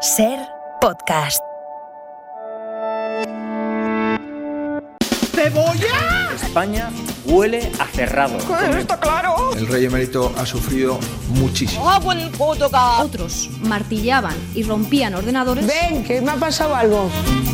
SER Podcast. ¡Cebolla! España huele a cerrado. Está claro. El rey emérito ha sufrido muchísimo. Otros martillaban y rompían ordenadores. Ven, que me ha pasado algo.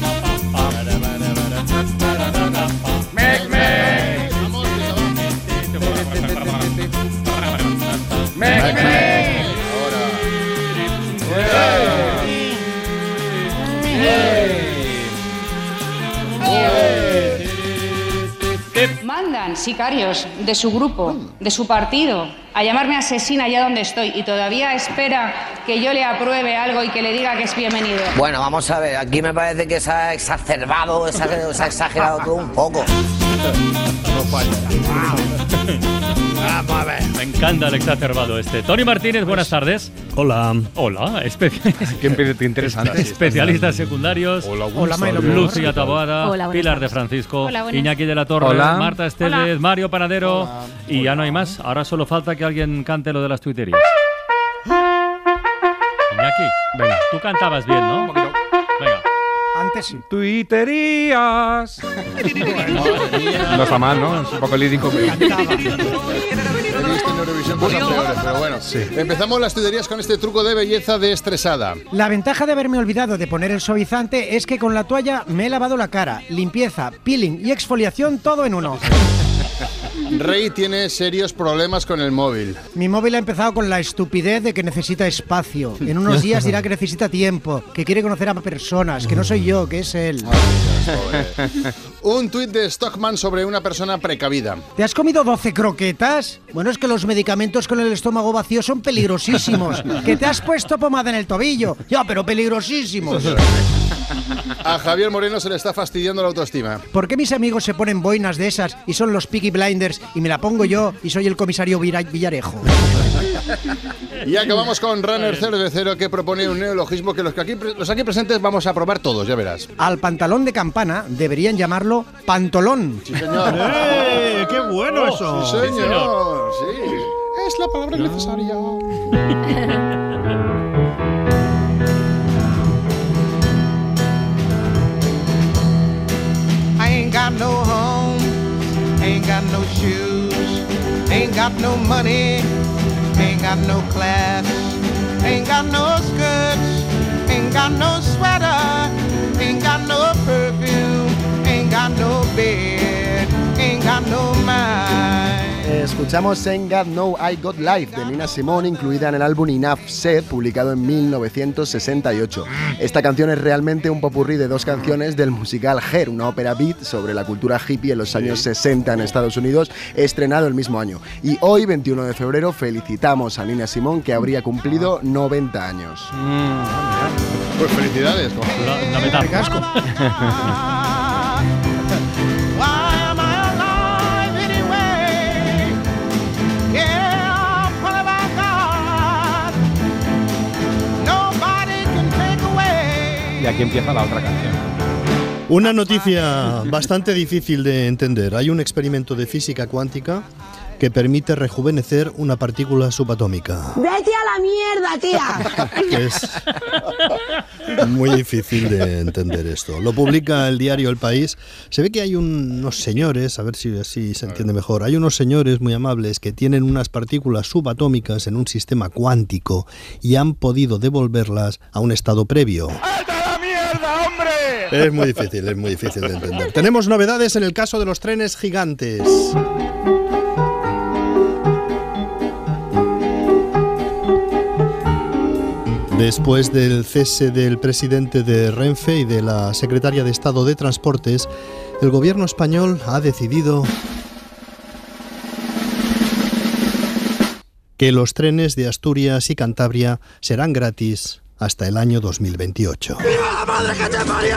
Mandan sicarios de su grupo, de su partido, a llamarme asesina allá donde estoy y todavía espera que yo le apruebe algo y que le diga que es bienvenido. Bueno, vamos a ver, aquí me parece que se ha exacerbado, se ha exagerado todo un poco. No falla. Vamos a ver. Me encanta el exacerbado este. Tony Martínez, buenas tardes. Hola. Hola, Qué interesante. especialistas secundarios. Hola, Lucía Taboada, Hola, Pilar tardes. de Francisco, Hola, buenas. Iñaki de la Torre, Hola. Marta Esteves, Hola. Mario Panadero. Hola. Y ya no hay más. Ahora solo falta que alguien cante lo de las tuiterías. Iñaki, venga, tú cantabas bien, ¿no? Venga. Antes sí. Tuiterías. No está mal, ¿no? Es un poco lírico. Cantaba. He visto en Eurovisión cosas peores, pero bueno. Empezamos las tuiterías con este truco de belleza de estresada. La ventaja de haberme olvidado de poner el suavizante es que con la toalla me he lavado la cara, limpieza, peeling y exfoliación todo en uno. Rey tiene serios problemas con el móvil. Mi móvil ha empezado con la estupidez de que necesita espacio. En unos días dirá que necesita tiempo, que quiere conocer a personas, que no soy yo, que es él. Un tuit de Stockman sobre una persona precavida. ¿Te has comido 12 croquetas? Bueno, es que los medicamentos con el estómago vacío son peligrosísimos. ¿Que te has puesto pomada en el tobillo? Ya, pero peligrosísimos. A Javier Moreno se le está fastidiando la autoestima. ¿Por qué mis amigos se ponen boinas de esas y son los Peaky Blinders y me la pongo yo y soy el comisario Villarejo? Y acabamos con Runner Cervecero, que propone un neologismo que los aquí presentes vamos a probar todos, ya verás. Al pantalón de campana deberían llamarlo pantolón. Sí, señor. ¡Qué bueno eso! Sí, señor. Sí. Es la palabra necesaria. I ain't got no home, ain't got no shoes, ain't got no money, ain't got no class, ain't got no skirts, ain't got no sweater, ain't got no perfume, ain't got no bed, ain't got no mind. Escuchamos Ain't Got No I Got Life de Nina Simone, incluida en el álbum Enough Said, publicado en 1968. Esta canción es realmente un popurrí de dos canciones del musical Hair, una ópera beat sobre la cultura hippie en los años 60 en Estados Unidos, estrenado el mismo año. Y hoy, 21 de febrero, felicitamos a Nina Simone, que habría cumplido 90 años. Pues felicidades. La metáfora. Why am I alive anyway? Yeah, what have I got? Nobody can take away. Y aquí empieza la otra canción. Una noticia bastante difícil de entender. Hay un experimento de física cuántica que permite rejuvenecer una partícula subatómica. ¡Vete a la mierda, tía! Es muy difícil de entender esto. Lo publica el diario El País. Se ve que hay unos señores, a ver si así se entiende mejor, hay unos señores muy amables que tienen unas partículas subatómicas en un sistema cuántico y han podido devolverlas a un estado previo. Es muy difícil de entender. Tenemos novedades en el caso de los trenes gigantes. Después del cese del presidente de Renfe y de la secretaria de Estado de Transportes, el gobierno español ha decidido que los trenes de Asturias y Cantabria serán gratis hasta el año 2028. ¡Viva la madre que te parió!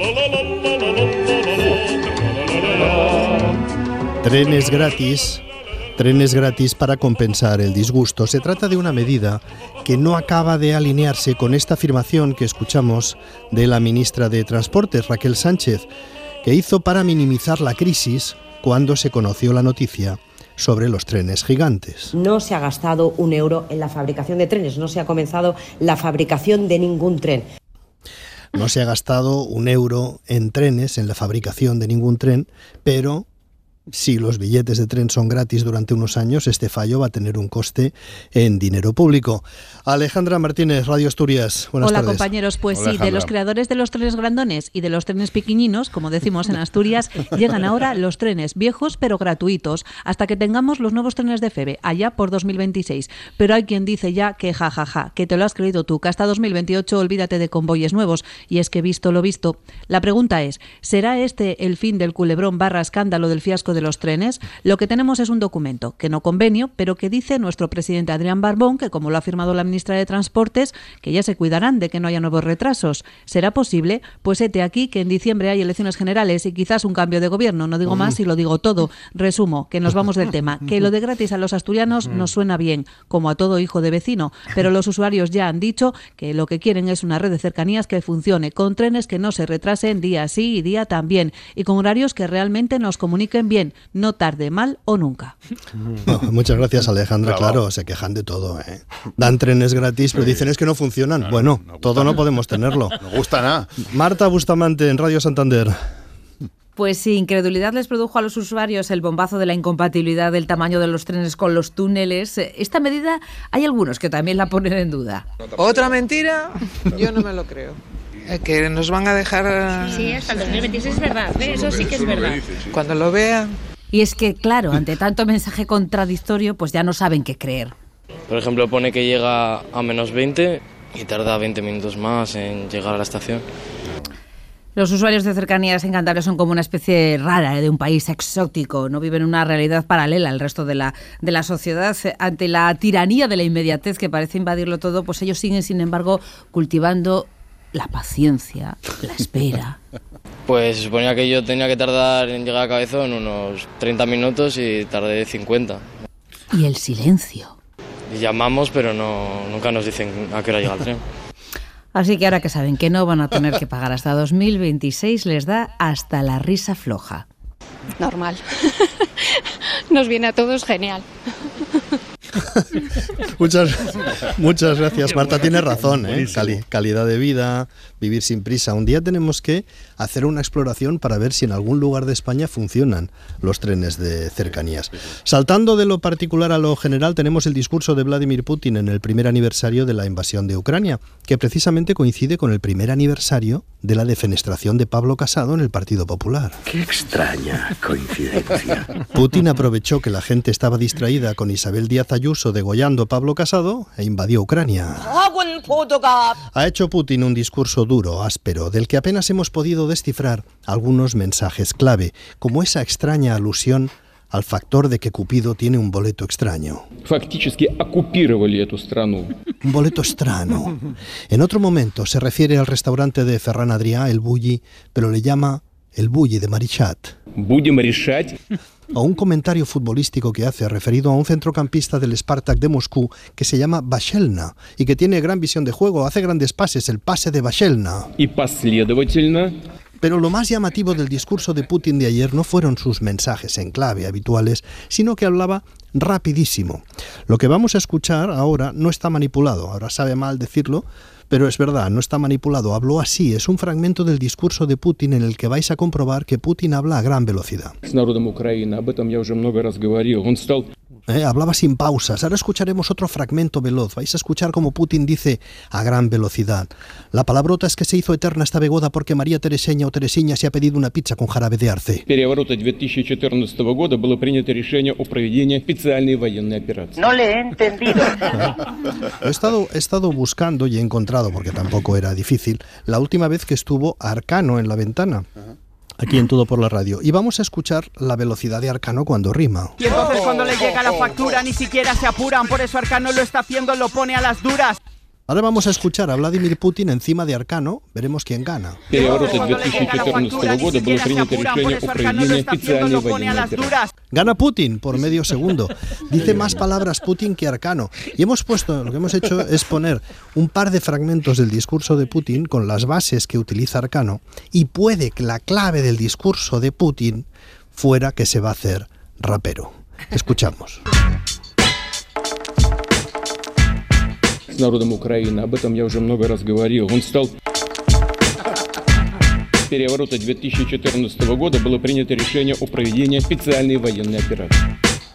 Trenes gratis para compensar el disgusto. Se trata de una medida que no acaba de alinearse con esta afirmación que escuchamos de la ministra de Transportes, Raquel Sánchez, que hizo para minimizar la crisis cuando se conoció la noticia sobre los trenes gigantes. No se ha gastado un euro en la fabricación de trenes, no se ha comenzado la fabricación de ningún tren. no se ha gastado un euro en trenes, en la fabricación de ningún tren, pero si los billetes de tren son gratis durante unos años, este fallo va a tener un coste en dinero público. Alejandra Martínez, Radio Asturias. Buenas tardes. Hola, compañeros. Pues Hola, sí, de los creadores de los trenes grandones y de los trenes pequeñinos, como decimos en Asturias, llegan ahora los trenes viejos pero gratuitos, hasta que tengamos los nuevos trenes de FEVE, allá por 2026. Pero hay quien dice ya que jajaja, que te lo has creído tú, que hasta 2028 olvídate de convoyes nuevos. Y es que visto lo visto. La pregunta es, ¿será este el fin del culebrón / escándalo del fiasco de los trenes? Lo que tenemos es un documento, que no convenio, pero que dice nuestro presidente Adrián Barbón, que como lo ha firmado la ministra de Transportes, que ya se cuidarán de que no haya nuevos retrasos. ¿Será posible? Pues hete aquí que en diciembre hay elecciones generales y quizás un cambio de gobierno. No digo más y lo digo todo. Resumo, que nos vamos del tema. Que lo de gratis a los asturianos nos suena bien, como a todo hijo de vecino, pero los usuarios ya han dicho que lo que quieren es una red de cercanías que funcione, con trenes que no se retrasen día sí y día también, y con horarios que realmente nos comuniquen bien, no tarde, mal o nunca. Muchas gracias, Alejandra. Claro, se quejan de todo, ¿eh? Dan trenes gratis, pero dicen es que no funcionan. Claro, bueno, no todo no podemos tenerlo. No gusta nada. Marta Bustamante, en Radio Santander. Pues sí, incredulidad les produjo a los usuarios el bombazo de la incompatibilidad del tamaño de los trenes con los túneles. Esta medida hay algunos que también la ponen en duda. ¿Otra mentira? Yo no me lo creo. Que nos van a dejar... Sí, hasta el 2026 es verdad, ¿eh? Eso sí que es verdad. Cuando lo vean... Y es que, claro, ante tanto mensaje contradictorio, pues ya no saben qué creer. Por ejemplo, pone que llega a menos 20 y tarda 20 minutos más en llegar a la estación. Los usuarios de cercanías en Cantabria son como una especie rara de un país exótico, no viven una realidad paralela al resto de la sociedad. Ante la tiranía de la inmediatez que parece invadirlo todo, pues ellos siguen, sin embargo, cultivando la paciencia, la espera. Pues se suponía que yo tenía que tardar en llegar a Cabezón unos 30 minutos y tardé 50. Y el silencio. Y llamamos, pero nunca nos dicen a qué hora llega el tren. Así que ahora que saben que no van a tener que pagar hasta 2026, les da hasta la risa floja. Normal. Nos viene a todos genial. Muchas gracias, Marta. Tienes razón, ¿eh? Calidad de vida, vivir sin prisa. Un día tenemos que hacer una exploración para ver si en algún lugar de España funcionan los trenes de cercanías. Saltando de lo particular a lo general, tenemos el discurso de Vladimir Putin en el primer aniversario de la invasión de Ucrania, que precisamente coincide con el primer aniversario de la defenestración de Pablo Casado en el Partido Popular. Qué extraña coincidencia. Putin aprovechó que la gente estaba distraída con Isabel Díaz Ayuso degollando a Pablo Casado e invadió Ucrania. Ha hecho Putin un discurso duro, áspero, del que apenas hemos podido descifrar algunos mensajes clave, como esa extraña alusión al factor de que Cupido tiene un boleto extraño. Un boleto extraño. En otro momento se refiere al restaurante de Ferran Adrià, el Bulli, pero le llama el Bulli de Marichat. O un comentario futbolístico que hace referido a un centrocampista del Spartak de Moscú que se llama Bashelna y que tiene gran visión de juego, hace grandes pases, el pase de Bashelna. Pero lo más llamativo del discurso de Putin de ayer no fueron sus mensajes en clave habituales, sino que hablaba rapidísimo. Lo que vamos a escuchar ahora no está manipulado, ahora sabe mal decirlo, pero es verdad, no está manipulado, habló así, es un fragmento del discurso de Putin en el que vais a comprobar que Putin habla a gran velocidad. Hablaba sin pausas. Ahora escucharemos otro fragmento veloz. Vais a escuchar cómo Putin dice a gran velocidad. La palabrota es que se hizo eterna esta begoda porque María Tereseña o Teresiña se ha pedido una pizza con jarabe de arce. No le he entendido. He estado buscando y he encontrado, porque tampoco era difícil, la última vez que estuvo Arcano en la ventana. Aquí en Todo por la Radio. Y vamos a escuchar la velocidad de Arcano cuando rima. Y entonces cuando le llega la factura ni siquiera se apuran, por eso Arcano lo está haciendo, lo pone a las duras. Ahora vamos a escuchar a Vladimir Putin encima de Arcano, veremos quién gana. Gana Putin por medio segundo. Dice más palabras Putin que Arcano. Y lo que hemos hecho es poner un par de fragmentos del discurso de Putin con las bases que utiliza Arcano, y puede que la clave del discurso de Putin fuera que se va a hacer rapero. Escuchamos. переворота 2014 года было принято решение о проведении специальной военной операции.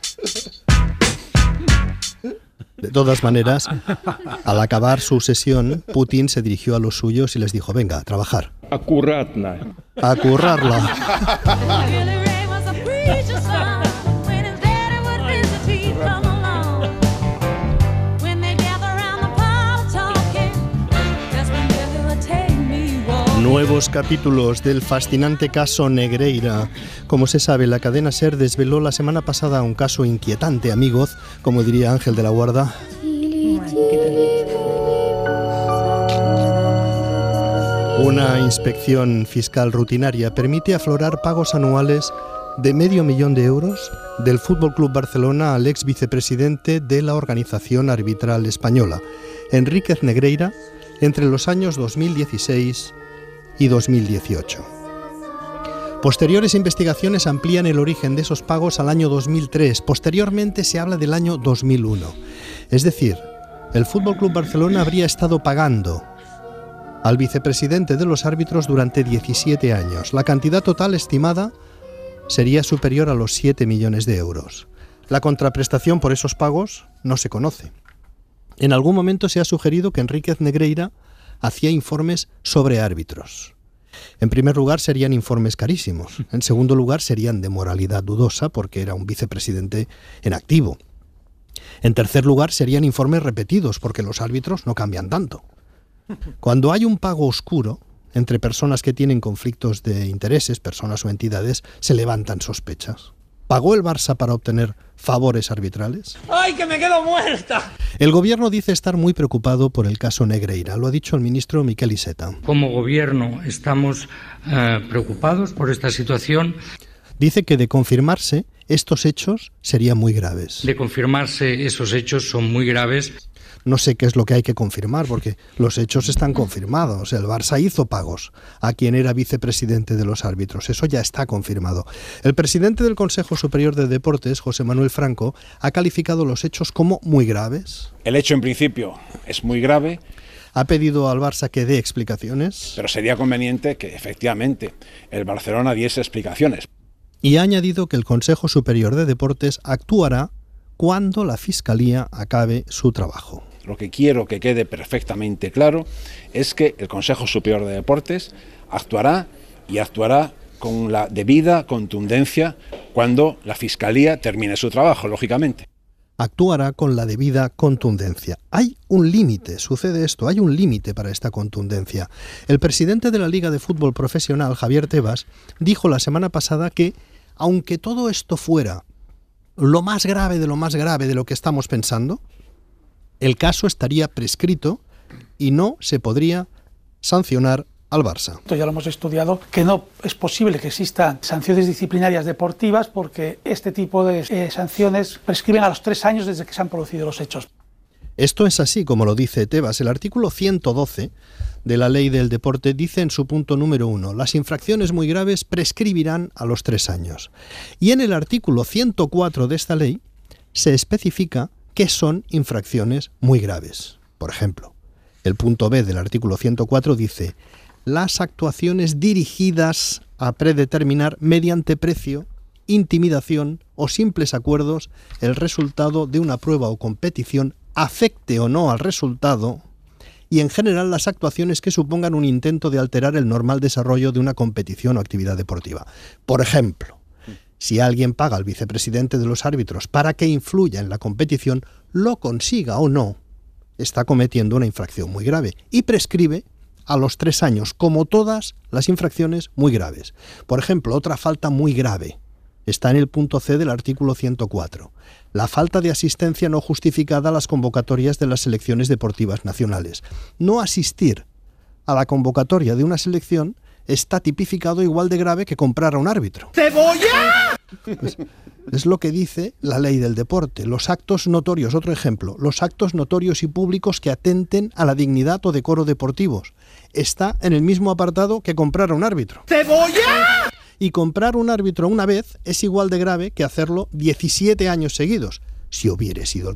De todas maneras, al acabar su sesión, Putin se dirigió a los suyos y les dijo: venga, a trabajar. Аккуратно. A currarla. Nuevos capítulos del fascinante caso Negreira. Como se sabe, la cadena SER desveló la semana pasada un caso inquietante, amigos, como diría Ángel de la Guarda. Una inspección fiscal rutinaria permite aflorar pagos anuales de €500,000 del Fútbol Club Barcelona al ex vicepresidente de la Organización Arbitral Española, Enríquez Negreira, entre los años 2016 y 2018. Posteriores investigaciones amplían el origen de esos pagos al año 2003. Posteriormente se habla del año 2001. Es decir, el Fútbol Club Barcelona habría estado pagando al vicepresidente de los árbitros durante 17 años. La cantidad total estimada sería superior a los 7 millones de euros. La contraprestación por esos pagos no se conoce. En algún momento se ha sugerido que Enríquez Negreira hacía informes sobre árbitros. En primer lugar, serían informes carísimos. En segundo lugar, serían de moralidad dudosa porque era un vicepresidente en activo. En tercer lugar, serían informes repetidos porque los árbitros no cambian tanto. Cuando hay un pago oscuro entre personas que tienen conflictos de intereses, personas o entidades, se levantan sospechas. ¿Pagó el Barça para obtener favores arbitrales? ¡Ay, que me quedo muerta! El gobierno dice estar muy preocupado por el caso Negreira. Lo ha dicho el ministro Miquel Iceta. Como gobierno estamos preocupados por esta situación. Dice que de confirmarse, estos hechos serían muy graves. De confirmarse, esos hechos son muy graves. No sé qué es lo que hay que confirmar, porque los hechos están confirmados. El Barça hizo pagos a quien era vicepresidente de los árbitros. Eso ya está confirmado. El presidente del Consejo Superior de Deportes, José Manuel Franco, ha calificado los hechos como muy graves. El hecho, en principio, es muy grave. Ha pedido al Barça que dé explicaciones. Pero sería conveniente que, efectivamente, el Barcelona diese explicaciones. Y ha añadido que el Consejo Superior de Deportes actuará cuando la Fiscalía acabe su trabajo. Lo que quiero que quede perfectamente claro es que el Consejo Superior de Deportes actuará con la debida contundencia cuando la Fiscalía termine su trabajo, lógicamente. Actuará con la debida contundencia. Hay un límite, sucede esto, hay un límite para esta contundencia. El presidente de la Liga de Fútbol Profesional, Javier Tebas, dijo la semana pasada que, aunque todo esto fuera lo más grave de lo que estamos pensando, el caso estaría prescrito y no se podría sancionar al Barça. Ya lo hemos estudiado, que no es posible que existan sanciones disciplinarias deportivas porque este tipo de sanciones prescriben a los 3 años desde que se han producido los hechos. Esto es así como lo dice Tebas. El artículo 112 de la Ley del Deporte dice en su punto número 1, las infracciones muy graves prescribirán a los 3 años. Y en el artículo 104 de esta ley se especifica qué son infracciones muy graves. Por ejemplo, el punto B del artículo 104 dice: las actuaciones dirigidas a predeterminar mediante precio, intimidación o simples acuerdos el resultado de una prueba o competición, afecte o no al resultado, y en general las actuaciones que supongan un intento de alterar el normal desarrollo de una competición o actividad deportiva. Por ejemplo, si alguien paga al vicepresidente de los árbitros para que influya en la competición, lo consiga o no, está cometiendo una infracción muy grave y prescribe a los 3 años, como todas las infracciones muy graves. Por ejemplo, otra falta muy grave está en el punto C del artículo 104. La falta de asistencia no justificada a las convocatorias de las selecciones deportivas nacionales. No asistir a la convocatoria de una selección está tipificado igual de grave que comprar a un árbitro. ¡Cebolla! Pues, es lo que dice la ley del deporte. Los actos notorios, otro ejemplo, los actos notorios y públicos que atenten a la dignidad o decoro deportivos. Está en el mismo apartado que comprar a un árbitro. ¡Cebolla! Y comprar un árbitro una vez es igual de grave que hacerlo 17 años seguidos, si hubiere sido el caso.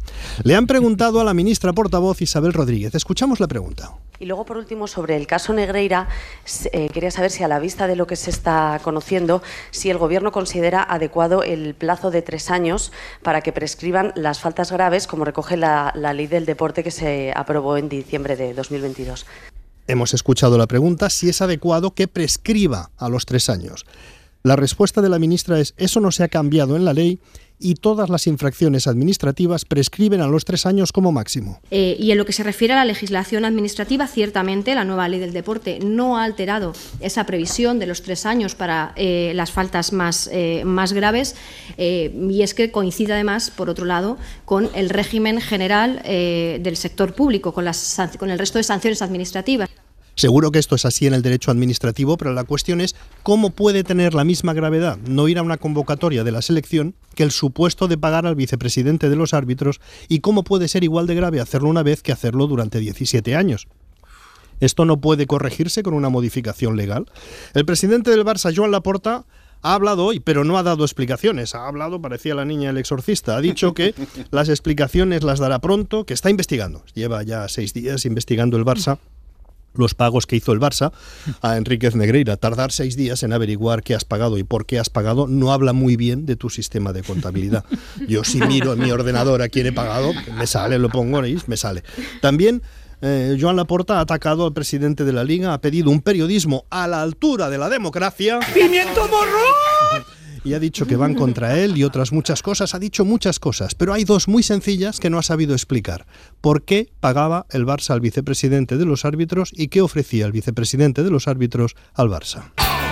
Le han preguntado a la ministra portavoz Isabel Rodríguez. Escuchamos la pregunta. Y luego, por último, sobre el caso Negreira, quería saber si, a la vista de lo que se está conociendo, si el Gobierno considera adecuado el plazo de 3 años para que prescriban las faltas graves, como recoge la Ley del Deporte que se aprobó en diciembre de 2022. Hemos escuchado la pregunta si es adecuado que prescriba a los 3 años. La respuesta de la ministra es: eso no se ha cambiado en la ley y todas las infracciones administrativas prescriben a los 3 años como máximo. Y en lo que se refiere a la legislación administrativa, ciertamente la nueva Ley del Deporte no ha alterado esa previsión de los 3 años para las faltas más graves, y es que coincide además, por otro lado, con el régimen general del sector público, con el resto de sanciones administrativas. Seguro que esto es así en el derecho administrativo, pero la cuestión es cómo puede tener la misma gravedad no ir a una convocatoria de la selección que el supuesto de pagar al vicepresidente de los árbitros, y cómo puede ser igual de grave hacerlo una vez que hacerlo durante 17 años. Esto no puede corregirse con una modificación legal. El presidente del Barça, Joan Laporta, ha hablado hoy, pero no ha dado explicaciones. Ha hablado, parecía la niña del exorcista. Ha dicho que las explicaciones las dará pronto, que está investigando. Lleva ya 6 días investigando el Barça los pagos que hizo el Barça a Enríquez Negreira. Tardar 6 días en averiguar qué has pagado y por qué has pagado no habla muy bien de tu sistema de contabilidad. Yo si miro en mi ordenador a quién he pagado, me sale, lo pongo ahí, me sale. También Joan Laporta ha atacado al presidente de la Liga, ha pedido un periodismo a la altura de la democracia. ¡Pimiento morrón! Y ha dicho que van contra él y otras muchas cosas. Ha dicho muchas cosas, pero hay 2 muy sencillas que no ha sabido explicar. ¿Por qué pagaba el Barça al vicepresidente de los árbitros y qué ofrecía el vicepresidente de los árbitros al Barça?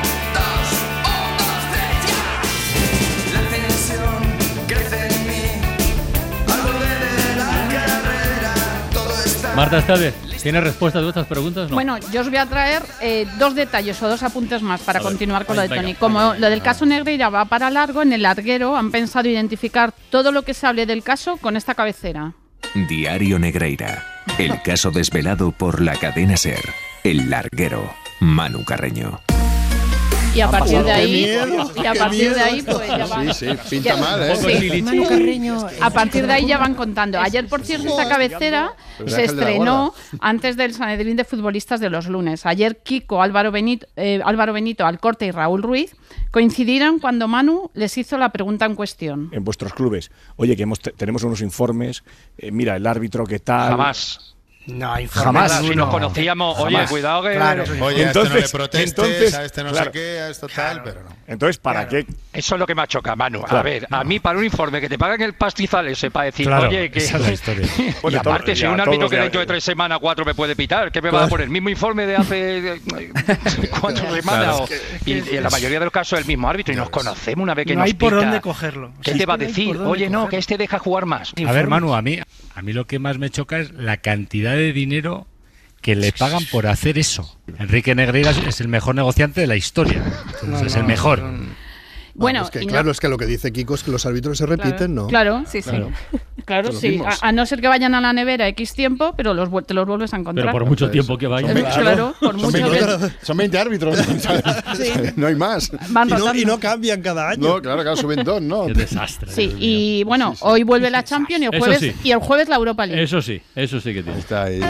Marta Estade, ¿tienes respuesta a estas preguntas? No. Bueno, yo os voy a traer 2 detalles o 2 apuntes más para continuar con lo de Toni. Como lo del caso Negreira va para largo, en el larguero han pensado identificar todo lo que se hable del caso con esta cabecera. Diario Negreira. El caso desvelado por la cadena SER. El larguero. Manu Carreño. Y a partir de ahí, pues ya van. Sí, pinta mal, ¿eh? Sí. A partir de ahí ya van contando. Ayer, por cierto, esta cabecera se estrenó antes del Sanedrín de futbolistas de los lunes. Ayer Kiko, Álvaro Benito, Alcorte y Raúl Ruiz coincidieron cuando Manu les hizo la pregunta en cuestión. En vuestros clubes, oye, que tenemos unos informes, mira, el árbitro, ¿qué tal? Jamás. No, jamás. Si nos conocíamos, jamás. Oye, cuidado que... Claro. Oye, entonces, a este no le protestes, a este no sé qué, a esto tal, pero no. Entonces, ¿para qué? Eso es lo que me choca, Manu. A ver, a mí para un informe que te pagan el pastizal ese para decir, oye, que... Esa es la historia. Y aparte, si un árbitro que dentro de 3 semanas, 4 me puede pitar, ¿qué me va a poner? ¿El mismo informe de hace 4 semanas? Y en la mayoría de los casos es el mismo árbitro y nos conocemos una vez que nos pita. No hay por dónde cogerlo. ¿Qué te va a decir? Oye, no, que este deja jugar más. A ver, Manu, a mí lo que más me choca es la cantidad de dinero que le pagan por hacer eso. Enrique Negreira es el mejor negociante de la historia. Es el mejor. Bueno, es que, claro, es que lo que dice Kiko es que los árbitros se repiten, ¿no? Claro, sí. Claro, sí. A no ser que vayan a la nevera X tiempo, pero te los vuelves a encontrar. Pero por mucho tiempo que vayan. Claro, por mucho son 20 árbitros. Sí. No hay más. Y no cambian cada año. No, claro, suben 2, ¿no? Qué desastre. Sí, y bueno, hoy vuelve la Champions y el jueves la Europa League. Eso sí que tiene. Está ahí.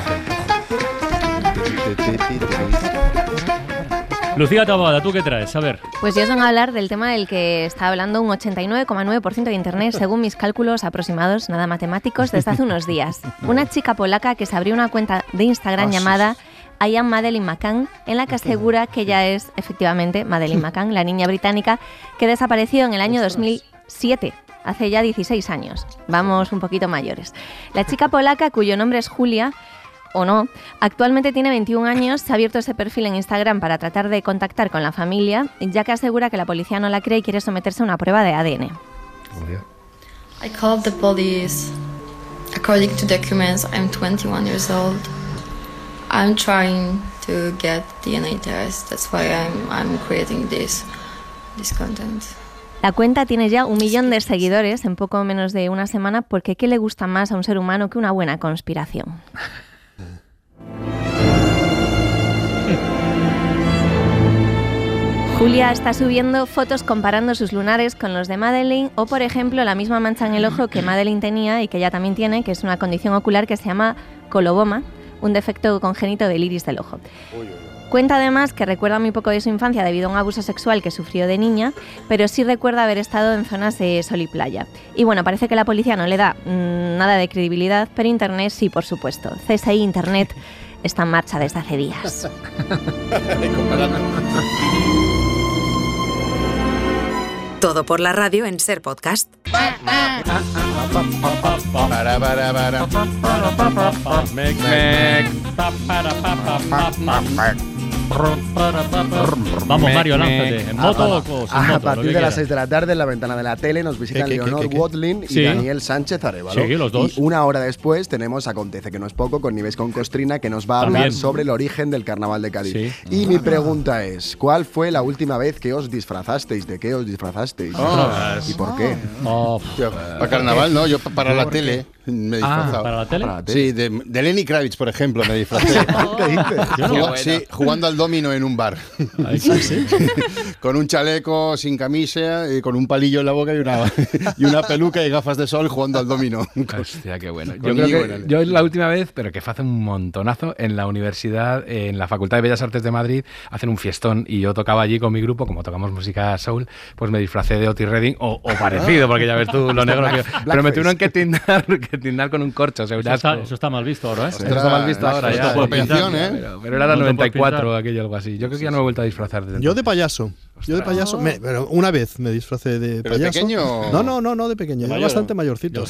Lucía Taboada, ¿tú qué traes? A ver. Pues yo os vengo a hablar del tema del que está hablando un 89,9% de Internet, según mis cálculos aproximados, nada matemáticos, desde hace unos días. Una chica polaca que se abrió una cuenta de Instagram llamada I am Madeleine McCann, en la que asegura que ella es, efectivamente, Madeleine McCann, la niña británica que desapareció en el año 2007. Hace ya 16 años. Vamos un poquito mayores. La chica polaca, cuyo nombre es Julia, o no, actualmente tiene 21 años, se ha abierto ese perfil en Instagram para tratar de contactar con la familia, ya que asegura que la policía no la cree y quiere someterse a una prueba de ADN. I called the police. According to documents, I'm 21 years old. I'm trying to get DNA test. That's why I'm creating this content. La cuenta tiene ya 1 millón de seguidores en poco menos de una semana, porque ¿qué le gusta más a un ser humano que una buena conspiración? Julia está subiendo fotos comparando sus lunares con los de Madeleine o, por ejemplo, la misma mancha en el ojo que Madeleine tenía y que ella también tiene, que es una condición ocular que se llama coloboma, un defecto congénito del iris del ojo. Cuenta además que recuerda muy poco de su infancia debido a un abuso sexual que sufrió de niña, pero sí recuerda haber estado en zonas de sol y playa. Y bueno, parece que la policía no le da nada de credibilidad, pero Internet sí, por supuesto. CSI Internet está en marcha desde hace días. Todo por la radio en Ser Podcast. Vamos, Mario, lánzate. ¿En moto o sin moto? A partir de las 6 de la tarde, en la ventana de la tele, nos visitan Leonor Watling y Daniel Sánchez Arévalo. Sí, los dos. Y una hora después tenemos Acontece que no es poco con Nieves con Costrina, que nos va a hablar sobre el origen del Carnaval de Cádiz. Sí. Y mi pregunta es, ¿cuál fue la última vez que os disfrazasteis? ¿De qué os disfrazasteis? ¿Y por qué? Para Carnaval no, yo para la tele me he disfrazado. ¿Para la tele? Sí, de Lenny Kravitz, por ejemplo, me disfrazé. ¿Qué dices? Sí, jugando al domino en un bar. ¿Sí? Con un chaleco sin camisa, con un palillo en la boca y una peluca y gafas de sol jugando al domino. Hostia, qué bueno. Yo creo que yo la última vez, pero que fue hace un montonazo, en la universidad, en la Facultad de Bellas Artes de Madrid, hacen un fiestón y yo tocaba allí con mi grupo, como tocamos música soul, pues me disfracé de Otis Redding o parecido, porque ya ves tú lo negro que... Pero me tuvieron que tindar con un corcho. Eso está mal visto ahora, ¿eh? Eso está mal visto ahora ya. Pero era la 94 aquello, algo así. Yo creo que ya no me he vuelto a disfrazar. Yo de payaso. Pero una vez me disfracé de payaso. ¿De pequeño? No, de pequeño. Ya bastante mayorcito.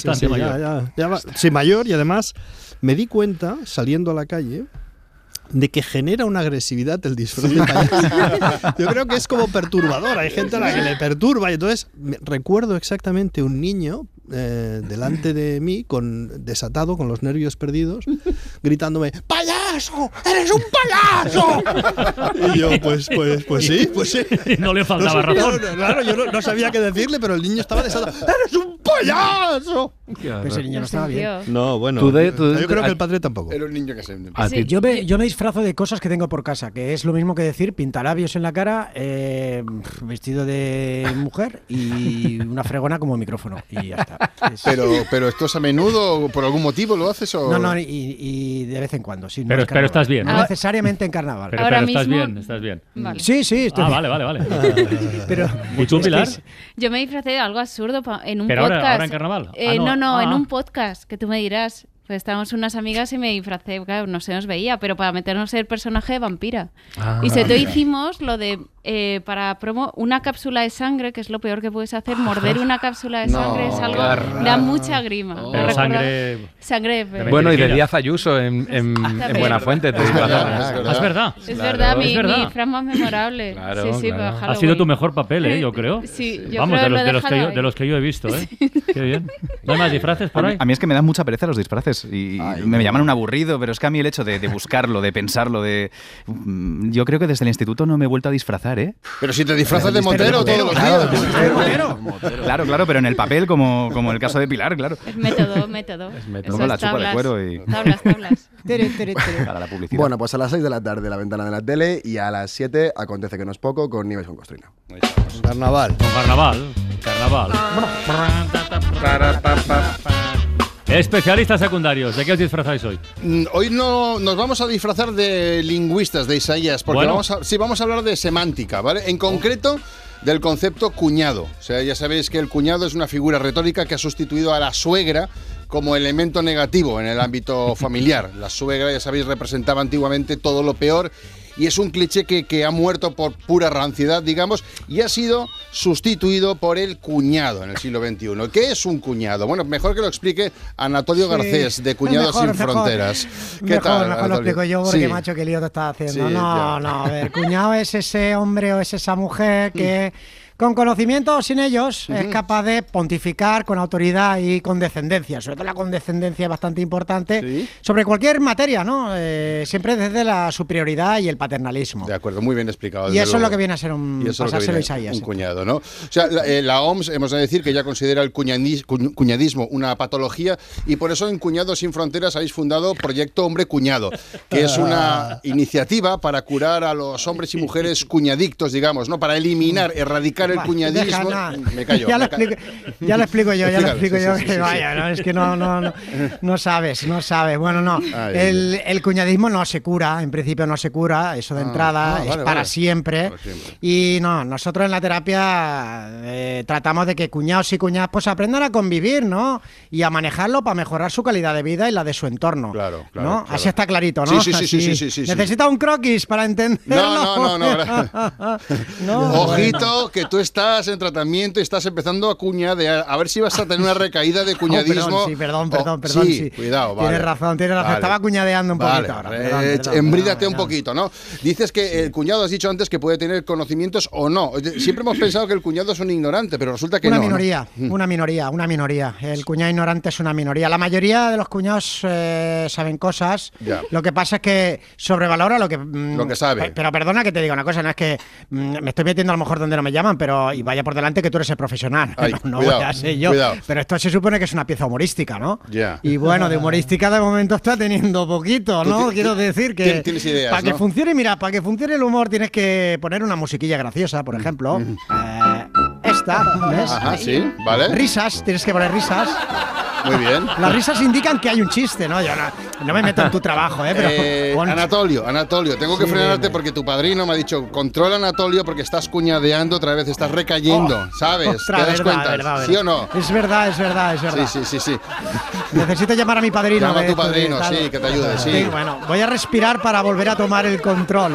Sí, mayor, y además me di cuenta, saliendo a la calle, de que genera una agresividad el disfraz de payaso. Yo creo que es como perturbador. Hay gente a la que le perturba. Y entonces recuerdo exactamente un niño delante de mí, desatado, con los nervios perdidos, gritándome: ¡Payaso! ¡Eres un payaso! Y yo, pues sí. No le faltaba razón. Claro, yo no sabía qué decirle, pero el niño estaba desatado. ¡Eres un payaso! Pues el niño no estaba bien. No, bueno. Yo creo que el padre tampoco. Era un niño que se... Sí. Yo me disfrazo de cosas que tengo por casa, que es lo mismo que decir pintalabios en la cara, vestido de mujer y una fregona como micrófono. Y ya está. Pero esto es a menudo, ¿por algún motivo lo haces? O... No, y de vez en cuando. Sí, pero estás bien, ¿no? No necesariamente en carnaval. Pero estás bien. Vale. Sí. Estoy vale. Pero, ¿y tú, Pilar? Yo me disfracé de algo absurdo en un ¿Pero podcast. ahora en carnaval? En un podcast, que tú me dirás. Pues estábamos unas amigas y me disfracé, claro, no se nos veía, pero para meternos el personaje de vampira. Y se te hicimos lo de, para promo, una cápsula de sangre, que es lo peor que puedes hacer. Morder una cápsula de sangre es algo, da mucha grima. Pero sangre. Bueno, y de Díaz Ayuso en Buenafuente. Es verdad. Es verdad, mi frase más memorable. Claro, sí, claro. Ha sido tu mejor papel, yo creo. Sí, yo Vamos, creo de los que yo he visto, ¿eh? Qué bien. ¿No hay más disfraces por ahí? A mí es que me dan mucha pereza los disfraces y me llaman un aburrido, pero es que a mí el hecho de buscarlo, de pensarlo, yo creo que desde el instituto no me he vuelto a disfrazar, ¿eh? Pero si te disfrazas de motero todos los días. Claro, pero en el papel, como en el caso de Pilar, claro. Es método. Pongo la chupa de cuero y... Tablas. Para la publicidad. Bueno, pues a las 6 de la tarde la ventana de la tele y a las 7 Acontece que no es poco con Nieves con Costrina. Carnaval. Especialistas secundarios, ¿de qué os disfrazáis hoy? Hoy nos vamos a disfrazar de lingüistas, de Isaías, porque vamos a hablar de semántica, ¿vale? En concreto, del concepto cuñado. O sea, ya sabéis que el cuñado es una figura retórica que ha sustituido a la suegra como elemento negativo en el ámbito familiar. La suegra, ya sabéis, representaba antiguamente todo lo peor y es un cliché que ha muerto por pura ranciedad, digamos, y ha sido sustituido por el cuñado en el siglo XXI. ¿Qué es un cuñado? Bueno, mejor que lo explique Anatolio Garcés, de Cuñados Sin Fronteras. ¿Qué tal, Mejor lo explico yo, porque macho, qué lío te estás haciendo. A ver, cuñado es ese hombre o es esa mujer que con conocimiento o sin ellos, es capaz de pontificar con autoridad y condescendencia. Sobre todo la condescendencia es bastante importante sobre cualquier materia, ¿no? Siempre desde la superioridad y el paternalismo. De acuerdo, muy bien explicado. Y eso es lo que viene a ser pasárselo Isaías. Un cuñado, ¿no? O sea, la OMS, hemos de decir que ya considera el cuñadismo una patología y por eso en Cuñados Sin Fronteras habéis fundado Proyecto Hombre Cuñado, que es una iniciativa para curar a los hombres y mujeres cuñadictos, digamos, ¿no? Para eliminar, erradicar el cuñadismo. Me callo. Ya lo explico yo, que vaya, ¿no? Es que no sabes. Bueno, no. El cuñadismo no se cura, en principio no se cura, eso de entrada, es para siempre. Y no, nosotros en la terapia tratamos de que cuñados y cuñadas pues aprendan a convivir, ¿no? Y a manejarlo para mejorar su calidad de vida y la de su entorno. Claro. Así está clarito, ¿no? Sí. Necesita un croquis para entenderlo. No. Ojito, que tú estás en tratamiento y estás empezando a cuñadear. A ver si vas a tener una recaída de cuñadismo. Perdón. Sí, cuidado, vale. Tienes razón. Vale. Estaba cuñadeando un poquito ahora. Embrídate un poquito, ¿no? Dices que el cuñado, has dicho antes que puede tener conocimientos o no. Siempre hemos pensado que el cuñado es un ignorante, pero resulta que una minoría. El cuñado ignorante es una minoría. La mayoría de los cuñados saben cosas. Ya. Lo que pasa es que sobrevalora lo que sabe. Pero perdona que te diga una cosa, no es que me estoy metiendo a lo mejor donde no me llaman, pero y vaya por delante que tú eres el profesional. No voy a ser yo. Cuidado. Pero esto se supone que es una pieza humorística, ¿no? Ya. Y bueno, de humorística de momento está teniendo poquito, ¿no? Quiero decir que tienes ideas, para que funcione, para que funcione el humor tienes que poner una musiquilla graciosa, por ejemplo. Esta, ¿ves? Ajá, sí, vale. Risas, tienes que poner risas. Muy bien. Las risas indican que hay un chiste, ¿no? Yo no me meto en tu trabajo, ¿eh? Pero Anatolio, tengo que frenarte porque tu padrino me ha dicho, controla, Anatolio, porque estás cuñadeando otra vez, estás recayendo, ¿sabes? ¿Te das cuenta? Verdad. ¿Sí o no? Es verdad. Sí. Necesito llamar a mi padrino. Llama a tu padrino, sí, que te ayude, sí. Bueno, voy a respirar para volver a tomar el control.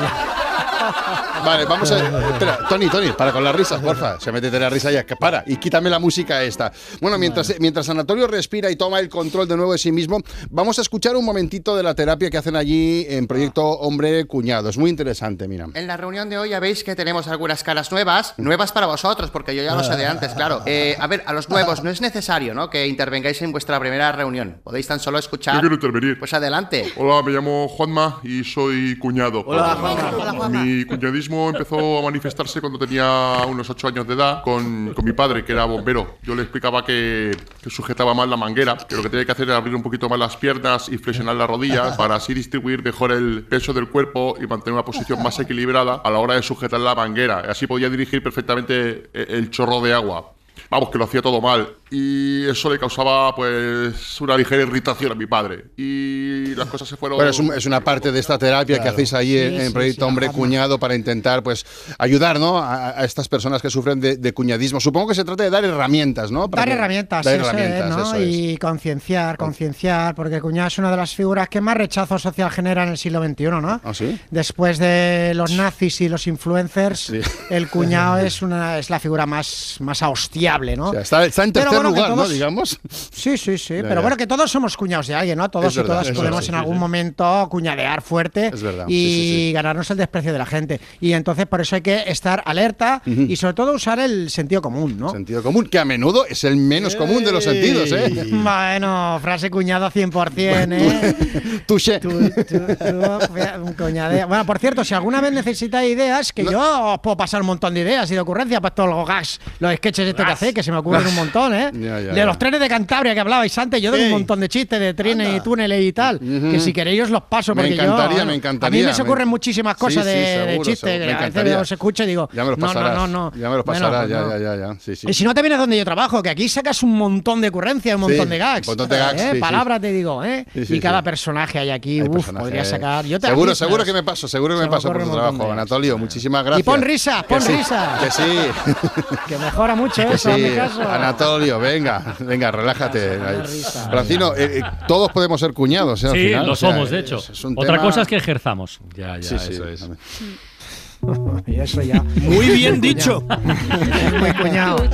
Vale, vamos a... Espera, Tony, para con las risas, porfa. Se mete la risa ya. Para, y quítame la música esta. Bueno, mientras Anatolio respira y toma el control de nuevo de sí mismo, vamos a escuchar un momentito de la terapia que hacen allí en Proyecto Hombre Cuñado. Es muy interesante, mira. En la reunión de hoy ya veis que tenemos algunas caras nuevas para vosotros, porque yo ya lo sé de antes, claro. A ver, a los nuevos no es necesario, ¿no?, que intervengáis en vuestra primera reunión. Podéis tan solo escuchar. Yo quiero intervenir. Pues adelante. Hola, me llamo Juanma y soy cuñado. Hola, Juanma. Mi cuñadismo empezó a manifestarse cuando tenía unos 8 años de edad con mi padre, que era bombero. Yo le explicaba que sujetaba mal la manguera, que lo que tenía que hacer era abrir un poquito más las piernas y flexionar las rodillas para así distribuir mejor el peso del cuerpo y mantener una posición más equilibrada a la hora de sujetar la manguera. Así podía dirigir perfectamente el chorro de agua. Vamos, que lo hacía todo mal. Y eso le causaba, pues, una ligera irritación a mi padre. Y las cosas se fueron... Bueno, es una parte de esta terapia que hacéis ahí en Proyecto Hombre Cuñado para intentar, pues, ayudar, ¿no?, a estas personas que sufren de cuñadismo. Supongo que se trata de dar herramientas, ¿no? Dar herramientas, ¿no? Y concienciar, porque el cuñado es una de las figuras que más rechazo social genera en el siglo XXI, ¿no? ¿Ah, sí? Después de los nazis y los influencers, el cuñado es la figura más hostiable, ¿no? O sea, está en tercer lugar, ¿no? Digamos. Sí. Pero bueno, que todos somos cuñados de alguien, ¿no? Todos todas podemos en algún momento cuñadear fuerte y ganarnos el desprecio de la gente. Y entonces por eso hay que estar alerta y sobre todo usar el sentido común, ¿no? Sentido común, que a menudo es el menos común de los sentidos, ¿eh? Bueno, frase cuñado 100%, ¿eh? Touché. Bueno, por cierto, si alguna vez necesitáis ideas, que yo os puedo pasar un montón de ideas y de ocurrencias para todos los gags, los sketches estos que hacéis, que se me ocurren un montón, ¿eh? De los trenes de Cantabria que hablabais antes, yo tengo un montón de chistes de trenes y túneles y tal, que si queréis os los paso, porque me encantaría. A mí me se ocurren muchísimas cosas de chistes, que a veces os escucho y digo, ya me los pasarás. Ya me los pasarás, ya. Sí. Y si no te vienes donde yo trabajo, que aquí sacas un montón de ocurrencias, un montón de gags. Palabras te digo, ¿eh? Y cada personaje hay aquí, podría sacar. Seguro que me paso por tu trabajo, Anatolio. Muchísimas gracias. Y pon risas. Que sí. Que mejora mucho eso, en mi caso. Anatolio, venga, relájate. Francino, todos podemos ser cuñados, ¿eh? Al sí, final, lo somos, de hecho. Otra cosa es que ejerzamos. Ya, sí, eso es. Y eso ya. Muy bien dicho. Muy cuñado.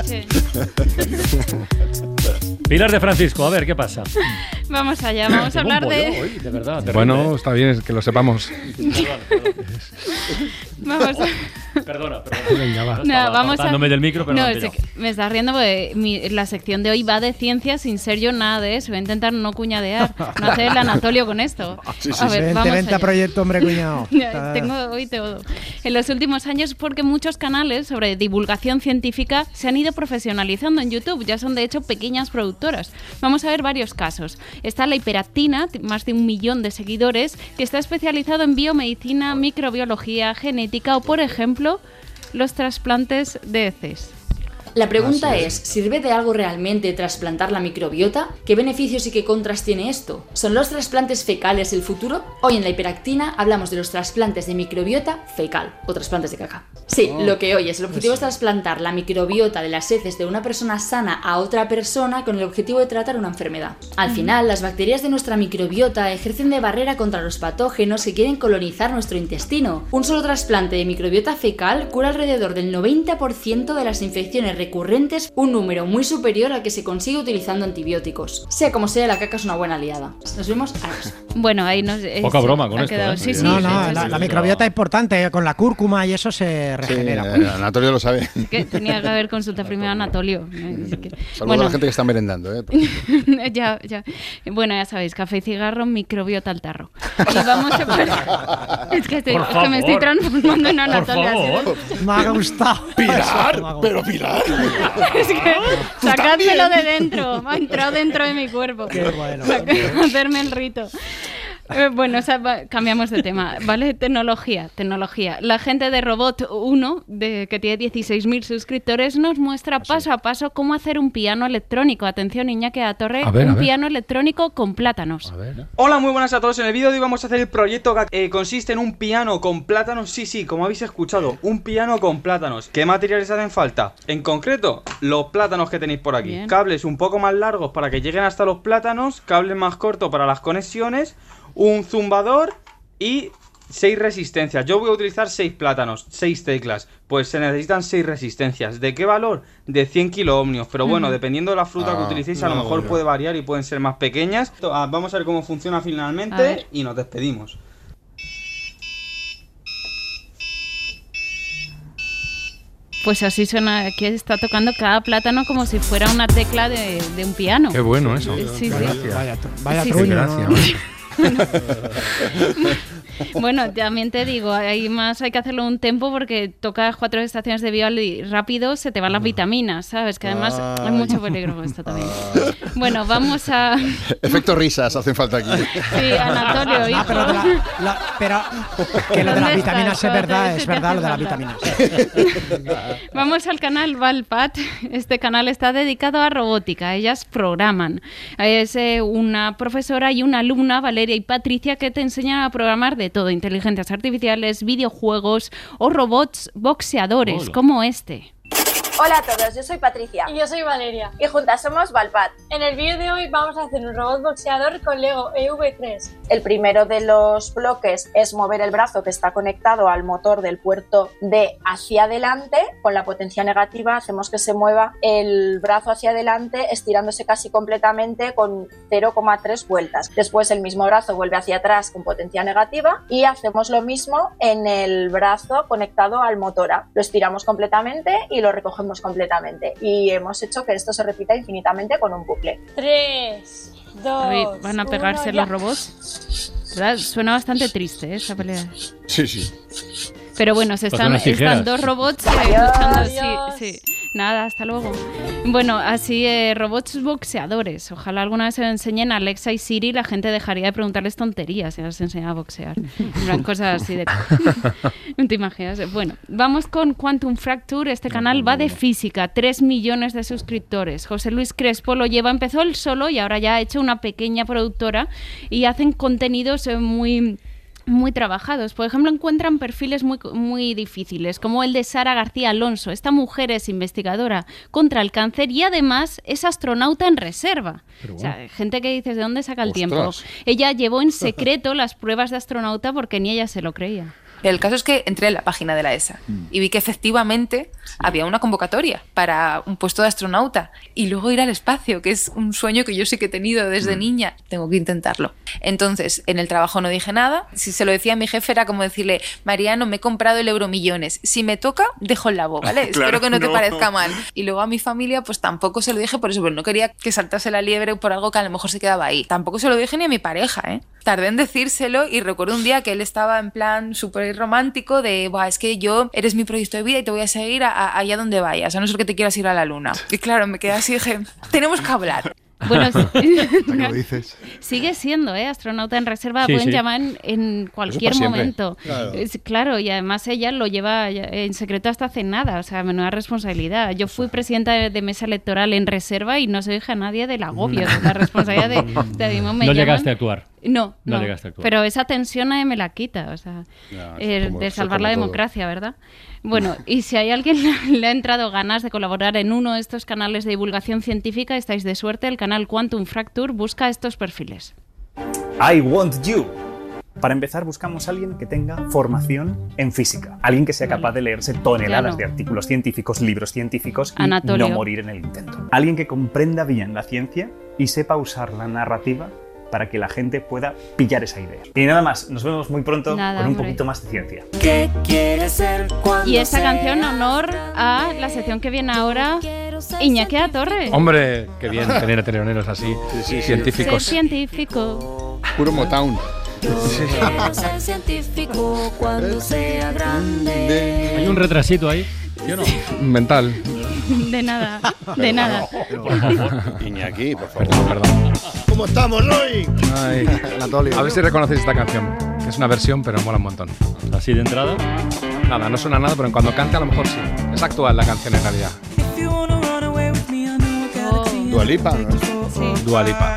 Pilar de Francisco, a ver, ¿qué pasa? Vamos allá, vamos a hablar de... Hoy, de verdad, bueno, está bien que lo sepamos. Vamos a... Perdona. Venga, va. No, vamos del micro, pero me estás riendo porque la sección de hoy va de ciencia sin ser yo nada de eso. Voy a intentar no cuñadear, no hacer el Anatolio con esto. A ver, vente a proyecto, hombre cuñado. Tengo hoy todo. En los últimos años, porque muchos canales sobre divulgación científica se han ido profesionalizando en YouTube. Ya son, de hecho, pequeñas productoras. Vamos a ver varios casos. Está La Hiperactina, más de 1 millón de seguidores, que está especializado en biomedicina, microbiología, genética o, por ejemplo, los trasplantes de heces. La pregunta es, ¿sirve de algo realmente trasplantar la microbiota? ¿Qué beneficios y qué contras tiene esto? ¿Son los trasplantes fecales el futuro? Hoy en La Hiperactina hablamos de los trasplantes de microbiota fecal o trasplantes de caca. Sí, lo que oyes. El objetivo es trasplantar la microbiota de las heces de una persona sana a otra persona con el objetivo de tratar una enfermedad. Al final, las bacterias de nuestra microbiota ejercen de barrera contra los patógenos que quieren colonizar nuestro intestino. Un solo trasplante de microbiota fecal cura alrededor del 90% de las infecciones recurrentes, un número muy superior al que se consigue utilizando antibióticos. Sea como sea, la caca es una buena aliada. Nos vemos a eso. Bueno, ahí nos... Poca broma con esto, ¿eh? Sí, la microbiota es importante, con la cúrcuma y eso se regenera. Sí, Anatolio lo sabe. Que tenía que haber consulta primero a Anatolio. Saludos a la gente que está merendando, ya. Bueno, ya sabéis, café y cigarro, microbiota al tarro. Y vamos a... Es que me estoy transformando en Anatolio. Me ha gustado. Pilar, pero Pilar. Es que sacádmelo de dentro. Ha entrado dentro de mi cuerpo. Qué bueno. Hacerme el rito. Bueno, cambiamos de tema, ¿vale? Tecnología. La gente de Robot 1, que tiene 16.000 suscriptores, nos muestra paso a paso cómo hacer un piano electrónico. Atención, Iñaki Torre, piano electrónico con plátanos. Hola, muy buenas a todos. En el vídeo de hoy vamos a hacer el proyecto que consiste en un piano con plátanos. Sí, como habéis escuchado, un piano con plátanos. ¿Qué materiales hacen falta? En concreto, los plátanos que tenéis por aquí. Bien. Cables un poco más largos para que lleguen hasta los plátanos, cables más cortos para las conexiones, un zumbador y 6 resistencias. Yo voy a utilizar 6 plátanos, 6 teclas. Pues se necesitan 6 resistencias. ¿De qué valor? De 100 kiloohmios. Pero bueno, dependiendo de la fruta que utilicéis, a lo mejor puede variar y pueden ser más pequeñas. Vamos a ver cómo funciona finalmente y nos despedimos. Pues así suena, aquí está tocando cada plátano como si fuera una tecla de un piano. Qué bueno eso. Sí. Vaya truño. Gracias. Bueno, también te digo, hay que hacerlo un tempo porque tocas 4 estaciones de viol y rápido se te van las vitaminas, ¿sabes? Que además hay mucho peligro con esto también. Bueno, vamos a... Efectos risas hacen falta aquí. Sí, Anatolio, hijo. Pero que lo de las vitaminas es verdad lo de las vitaminas. Vamos al canal Valpat. Este canal está dedicado a robótica. Ellas programan. Es una profesora y una alumna, Valeria y Patricia, que te enseñan a programar de todo: inteligencias artificiales, videojuegos o robots boxeadores, como este. Hola a todos, yo soy Patricia. Y yo soy Valeria. Y juntas somos Valpat. En el vídeo de hoy vamos a hacer un robot boxeador con Lego EV3. El primero de los bloques es mover el brazo que está conectado al motor del puerto D hacia adelante. Con la potencia negativa hacemos que se mueva el brazo hacia adelante, estirándose casi completamente con 0,3 vueltas. Después el mismo brazo vuelve hacia atrás con potencia negativa y hacemos lo mismo en el brazo conectado al motor A. Lo estiramos completamente y lo recogemos completamente, y hemos hecho que esto se repita infinitamente con un bucle. 3, 2, ¿van a pegarse los robots? ¿Verdad? Suena bastante triste esta pelea. Sí. Pero bueno, están 2 robots luchando. Sí. Nada, hasta luego. Bueno, así robots boxeadores. Ojalá alguna vez se enseñen a Alexa y Siri, la gente dejaría de preguntarles tonterías si les enseñan a boxear. Cosas así de... ¿No te imaginas? Bueno, vamos con Quantum Fracture. Este canal va de física, 3 millones de suscriptores. José Luis Crespo lo lleva, empezó él solo y ahora ya ha hecho una pequeña productora y hacen contenidos muy trabajados. Por ejemplo, encuentran perfiles muy difíciles, como el de Sara García Alonso. Esta mujer es investigadora contra el cáncer y además es astronauta en reserva. Bueno. O sea, gente que dices, ¿de dónde saca el tiempo? Ella llevó en secreto las pruebas de astronauta porque ni ella se lo creía. El caso es que entré en la página de la ESA y vi que efectivamente había una convocatoria para un puesto de astronauta y luego ir al espacio, que es un sueño que yo sí que he tenido desde niña. Tengo que intentarlo. Entonces, en el trabajo no dije nada. Si se lo decía a mi jefe era como decirle, Mariano, me he comprado el Euromillones. Si me toca, dejo el labo, ¿vale? Claro, Espero que no te parezca mal. Y luego a mi familia, pues tampoco se lo dije por eso, pero no quería que saltase la liebre por algo que a lo mejor se quedaba ahí. Tampoco se lo dije ni a mi pareja, ¿eh? Tardé en decírselo y recuerdo un día que él estaba en plan súper romántico de, buah, es que eres mi proyecto de vida y te voy a seguir allá donde vayas, a no ser que te quieras ir a la luna. Y claro, me quedé así y dije, tenemos que hablar. Bueno, ¿Lo dices? sigue siendo astronauta en reserva, pueden llamar en cualquier momento. Claro, y además ella lo lleva en secreto hasta hace nada, o sea, menuda responsabilidad. Yo fui presidenta de mesa electoral en reserva y no se deja a nadie del agobio, de la responsabilidad de No llegaste a actuar. No, llegaste a actuar. Pero esa tensión nadie me la quita, o sea, de salvar la democracia, ¿verdad? Bueno, y si hay alguien le ha entrado ganas de colaborar en uno de estos canales de divulgación científica, estáis de suerte. El canal Quantum Fracture busca estos perfiles. I want you. Para empezar, buscamos a alguien que tenga formación en física. Alguien que sea capaz de leerse toneladas de artículos científicos, libros científicos y no morir en el intento. Alguien que comprenda bien la ciencia y sepa usar la narrativa para que la gente pueda pillar esa idea. Y nada más, nos vemos muy pronto con un poquito más de ciencia. ¿Qué quieres ser y esta canción, honor a la sección que viene ahora, Iñaki Torres. Hombre, qué bien tener teloneros así, científicos. Ser científico. Puro Motown. Ser científico cuando sea grande. Hay un retrasito ahí. ¿Sí o no? Mental. De nada, de nada. Iñaki, por favor. Perdón. ¿Cómo estamos, Roy? Ay, a ver si reconocéis esta canción, que es una versión, pero mola un montón. ¿Así de entrada? Nada, no suena nada, pero en cuando cante a lo mejor sí. Es actual la canción en realidad. Dua Lipa, ¿no? Sí. Dua Lipa.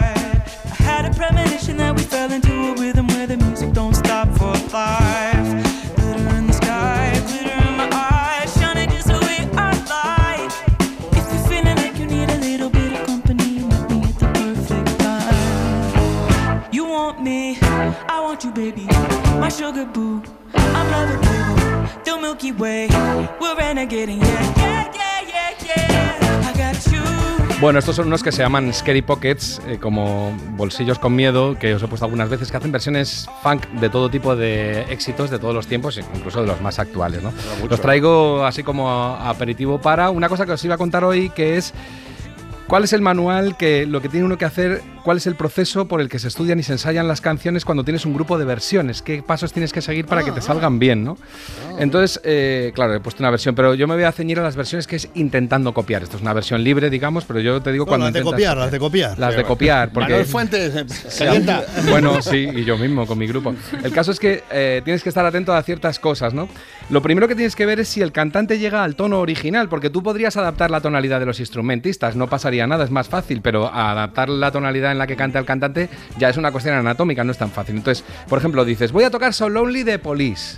You, baby, my sugar boo. I'm loving you, the Milky Way. We're renegading, yeah. I got you. Bueno, estos son unos que se llaman Scary Pockets, como bolsillos con miedo, que os he puesto algunas veces, que hacen versiones funk de todo tipo de éxitos de todos los tiempos, incluso de los más actuales, ¿no? Los traigo así como aperitivo para una cosa que os iba a contar hoy, que es ¿cuál es el manual, lo que tiene uno que hacer? ¿Cuál es el proceso por el que se estudian y se ensayan las canciones cuando tienes un grupo de versiones? ¿Qué pasos tienes que seguir para que te salgan bien, ¿no? Entonces, claro, he puesto una versión, pero yo me voy a ceñir a las versiones que es intentando copiar. Esto es una versión libre, digamos, pero yo te digo cuando las de copiar. Las de copiar. Porque Manuel Fuentes, calienta. Bueno, sí, y yo mismo con mi grupo. El caso es que tienes que estar atento a ciertas cosas, ¿no? Lo primero que tienes que ver es si el cantante llega al tono original, porque tú podrías adaptar la tonalidad de los instrumentistas, no pasaría nada, es más fácil, pero adaptar la tonalidad en la que canta el cantante ya es una cuestión anatómica, no es tan fácil. Entonces, por ejemplo, dices, voy a tocar So Lonely de Police.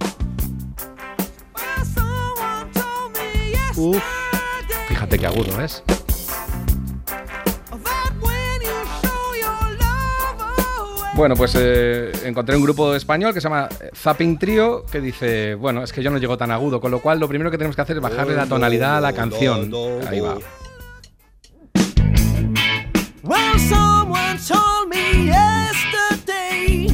Fíjate qué agudo es. Bueno, pues encontré un grupo español que se llama Zapping Trio, que dice, bueno, es que yo no llego tan agudo, con lo cual lo primero que tenemos que hacer es bajarle la tonalidad a la canción. Ahí va. Well, someone told me yesterday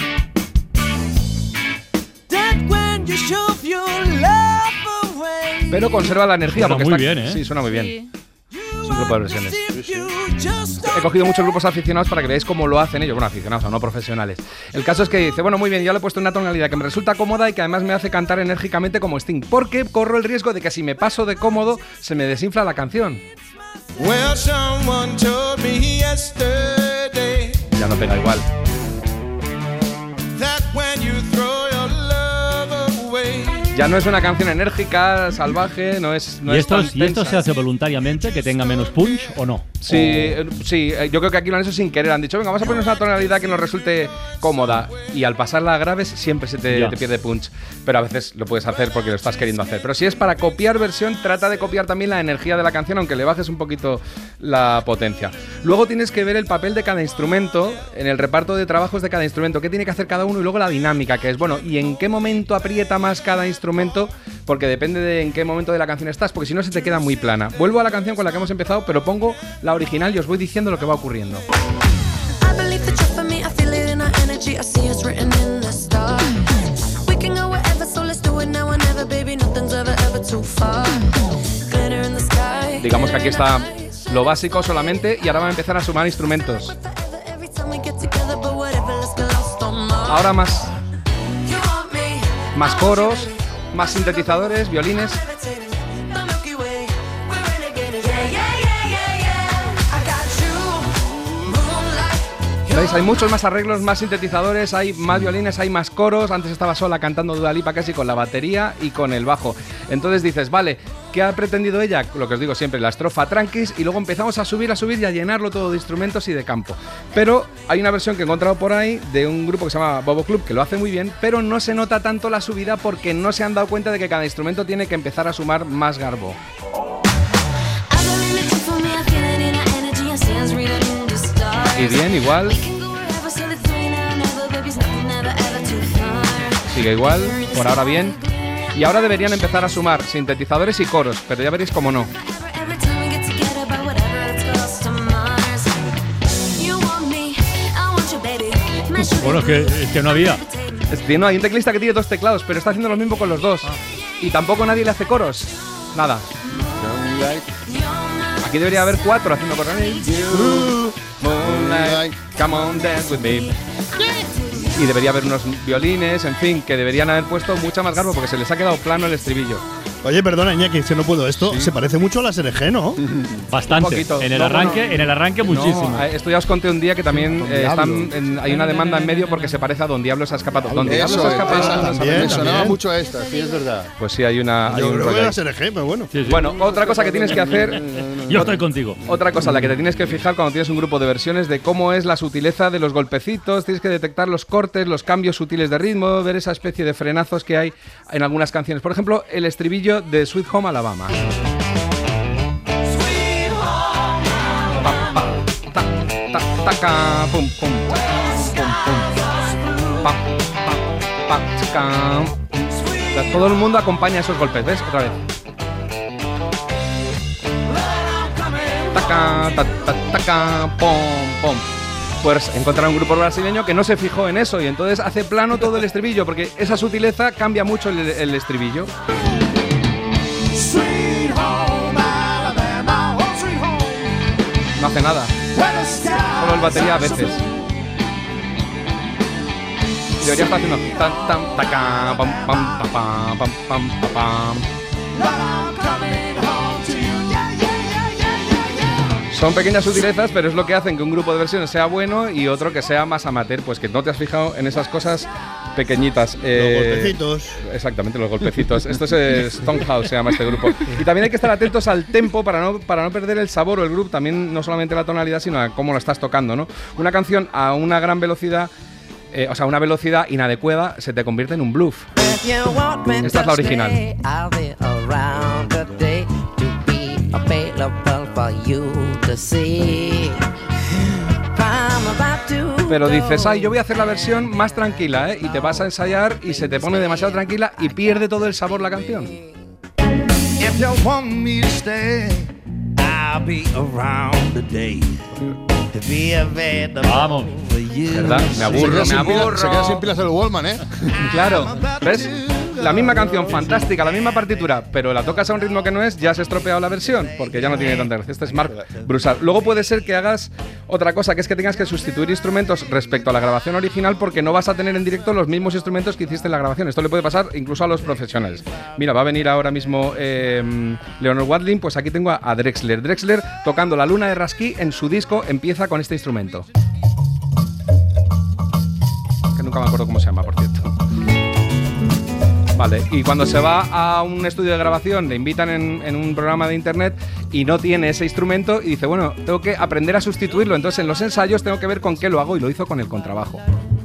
that when you shove your love away. Pero conserva la energía. Suena porque muy bien, ¿eh? Sí, suena muy bien. Sí. Es un grupo de versiones. He cogido muchos grupos aficionados para que veáis cómo lo hacen ellos. Bueno, aficionados o no profesionales. El caso es que dice, bueno, muy bien, ya le he puesto una tonalidad que me resulta cómoda y que además me hace cantar enérgicamente como Sting, porque corro el riesgo de que si me paso de cómodo se me desinfla la canción. Well, someone told me yesterday Ya no pega igual. that when you throw your love away. Ya no es una canción enérgica, salvaje, no es ¿Y esto se hace voluntariamente, que tenga menos punch o no? Sí, yo creo que aquí lo han hecho sin querer. Han dicho, venga, vamos a ponernos una tonalidad que nos resulte cómoda. Y al pasarla a graves siempre se te pierde punch. Pero a veces lo puedes hacer porque lo estás queriendo hacer. Pero si es para copiar versión, trata de copiar también la energía de la canción, aunque le bajes un poquito la potencia. Luego tienes que ver el papel de cada instrumento, en el reparto de trabajos de cada instrumento, qué tiene que hacer cada uno y luego la dinámica, que es, bueno, y en qué momento aprieta más cada instrumento, porque depende de en qué momento de la canción estás, porque si no se te queda muy plana. Vuelvo a la canción con la que hemos empezado, pero pongo la original y os voy diciendo lo que va ocurriendo. Digamos que aquí está lo básico solamente y ahora van a empezar a sumar instrumentos. Ahora más coros, más sintetizadores, violines. ¿Veis? Hay muchos más arreglos, más sintetizadores, hay más violines, hay más coros. Antes estaba sola cantando Dua Lipa casi con la batería y con el bajo. Entonces dices, vale, ¿qué ha pretendido ella? Lo que os digo siempre, la estrofa tranquis, y luego empezamos a subir y a llenarlo todo de instrumentos y de campo. Pero hay una versión que he encontrado por ahí de un grupo que se llama Bobo Club, que lo hace muy bien, pero no se nota tanto la subida porque no se han dado cuenta de que cada instrumento tiene que empezar a sumar más garbo. Y bien, igual. Sigue igual, por ahora bien. Y ahora deberían empezar a sumar sintetizadores y coros, pero ya veréis cómo no. Bueno, es que no había. No, hay un teclista que tiene 2 teclados, pero está haciendo lo mismo con los 2. Y tampoco nadie le hace coros. Nada. Aquí debería haber 4 haciendo coros. Moonlight, come on, dance with me. Y debería haber unos violines, en fin, que deberían haber puesto mucha más garbo porque se les ha quedado plano el estribillo. Oye, perdona, Iñaki, si no puedo esto, se parece mucho a la SRG, ¿no? Bastante. En el arranque muchísimo. Esto ya os conté un día que también hay una demanda en medio porque se parece a Don Diablo se ha escapado. Don Diablo se ha escapado. Me sonaba mucho a esta, sí, es verdad. Pues sí, hay una. Yo creo que la SRG, pero bueno. Sí. Bueno, otra cosa que tienes que hacer. Yo estoy contigo. Otra cosa, la que te tienes que fijar cuando tienes un grupo de versiones, de cómo es la sutileza de los golpecitos. Tienes que detectar los cortes, los cambios sutiles de ritmo, ver esa especie de frenazos que hay en algunas canciones. Por ejemplo, el estribillo de Sweet Home Alabama. Pum, pum, todo el mundo acompaña esos golpes, ¿ves? Otra vez. Pom, pom. Pues encontrar un grupo brasileño que no se fijó en eso y entonces hace plano todo el estribillo porque esa sutileza cambia mucho el estribillo. No hace nada. Solo el batería a veces. Debería estar haciendo tan tan taca pam pam pam pam pam pam. Son pequeñas sutilezas, pero es lo que hacen que un grupo de versiones sea bueno y otro que sea más amateur, pues que no te has fijado en esas cosas pequeñitas. Los golpecitos. Exactamente, los golpecitos. Esto es Stonehouse, se llama este grupo. Y también hay que estar atentos al tempo para no perder el sabor o el groove, también no solamente la tonalidad, sino a cómo lo estás tocando, ¿no? Una canción a una gran velocidad, una velocidad inadecuada, se te convierte en un bluff. Esta es la original. Pero dices, yo voy a hacer la versión más tranquila, y te vas a ensayar y se te pone demasiado tranquila y pierde todo el sabor la canción. Vamos. ¿Verdad? Me aburro. Se queda sin pilas el Wallman, ¿eh? Claro, ¿ves? La misma canción, fantástica, la misma partitura, pero la tocas a un ritmo que no es, ya has estropeado la versión, porque ya no tiene tanta gracia. Este es Mark Broussard. Luego puede ser que hagas otra cosa, que es que tengas que sustituir instrumentos respecto a la grabación original, porque no vas a tener en directo los mismos instrumentos que hiciste en la grabación. Esto le puede pasar incluso a los profesionales. Mira, va a venir ahora mismo Leonard Wadling, pues aquí tengo a Drexler. Drexler tocando La Luna de Rasky en su disco, empieza con este instrumento. Que nunca me acuerdo cómo se llama, por cierto. Vale, y cuando se va a un estudio de grabación, le invitan en un programa de internet y no tiene ese instrumento y dice, bueno, tengo que aprender a sustituirlo, entonces en los ensayos tengo que ver con qué lo hago y lo hizo con el contrabajo.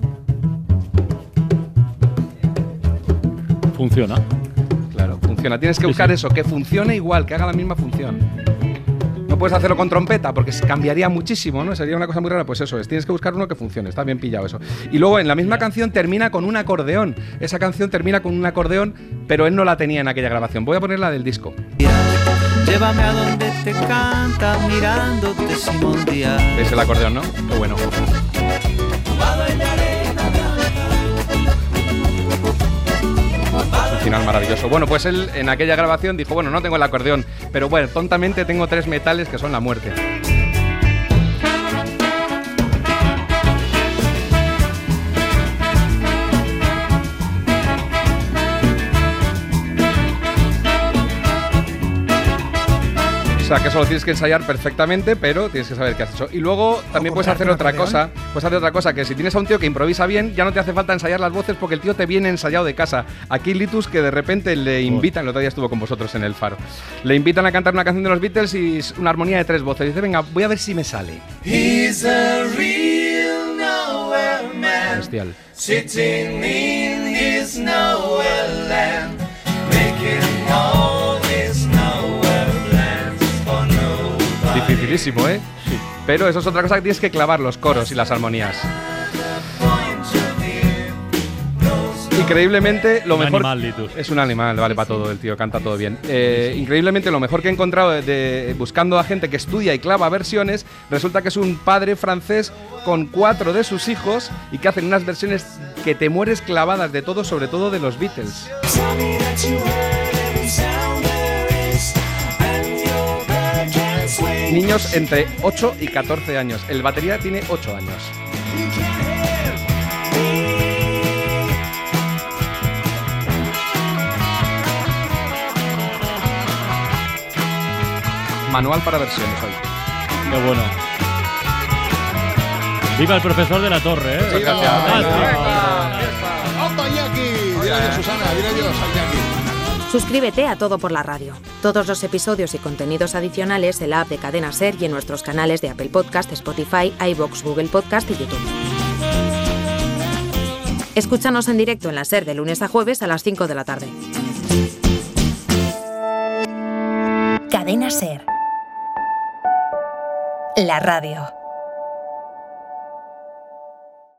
Funciona. Claro, funciona. Tienes que buscar eso, que funcione igual, que haga la misma función. No puedes hacerlo con trompeta porque cambiaría muchísimo, ¿no? Sería una cosa muy rara. Pues eso es, tienes que buscar uno que funcione. Está bien pillado eso. Y luego en la misma canción termina con un acordeón. Esa canción termina con un acordeón, pero él no la tenía en aquella grabación. Voy a poner la del disco. Llévame a donde te canta mirándote Simón Díaz. ¿Ves el acordeón, no? Qué bueno. Un final maravilloso. Bueno, pues él en aquella grabación dijo, bueno, no tengo el acordeón, pero bueno, tontamente tengo 3 metales que son la muerte. O sea, que eso lo tienes que ensayar perfectamente, pero tienes que saber qué has hecho. Y luego también puedes hacer otra cosa. Puedes hacer otra cosa, que si tienes a un tío que improvisa bien, ya no te hace falta ensayar las voces porque el tío te viene ensayado de casa. Aquí Litus, que de repente le invitan, el otro día estuvo con vosotros en El Faro, le invitan a cantar una canción de los Beatles y una armonía de 3 voces. Y dice, venga, voy a ver si me sale. He's a real nowhere man, bestial. Sitting in his nowhere land, making all his nowhere plans for nobody. Dificilísimo, ¿eh? Sí. Pero eso es otra cosa que tienes que clavar, los coros y las armonías. Increíblemente, lo mejor... Es un animal, vale para todo, el tío canta todo bien. Increíblemente, lo mejor que he encontrado buscando a gente que estudia y clava versiones, resulta que es un padre francés con 4 de sus hijos y que hacen unas versiones que te mueres clavadas de todo, sobre todo de los Beatles. Niños entre 8 y 14 años. El batería tiene 8 años. Manual para versiones hoy. Qué bueno. Viva el profesor de la Torre, ¿eh? ¡Viva! ¡Opa, Iñaki! Dile adiós, Susana. Dile adiós a Iñaki. Suscríbete a Todo por la Radio. Todos los episodios y contenidos adicionales en la app de Cadena SER y en nuestros canales de Apple Podcast, Spotify, iVoox, Google Podcast y YouTube. Escúchanos en directo en la SER de lunes a jueves a las 5 de la tarde. Cadena SER. La radio.